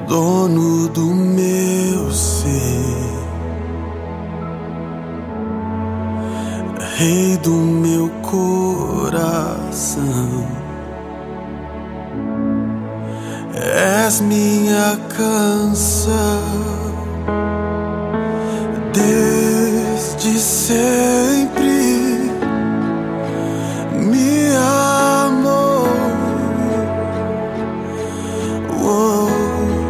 dono do meu ser, rei do meu coração. És minha canção desde cedo.